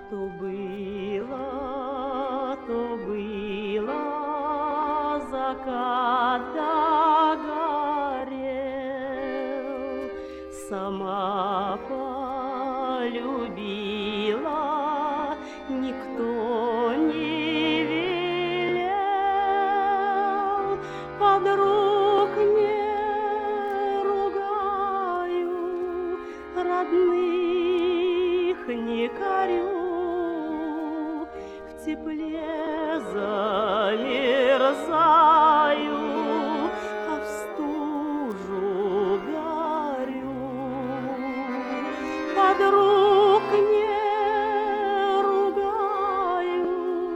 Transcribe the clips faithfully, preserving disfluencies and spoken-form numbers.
То было, то было, закат догорел, сама полюбила, никто не велел. Подруг не ругаю, родных не корю, в тепле замерзаю, а в стужу горю. Подруг не ругаю,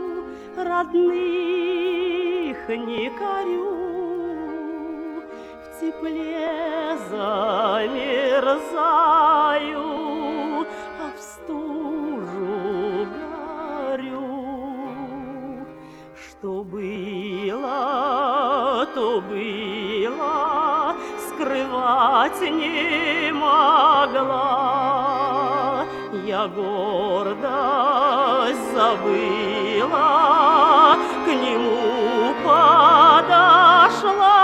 родных не корю, в тепле замерзаю, а в стужу горю. Что было, то было, скрывать не могла. Я гордость забыла, к нему подошла.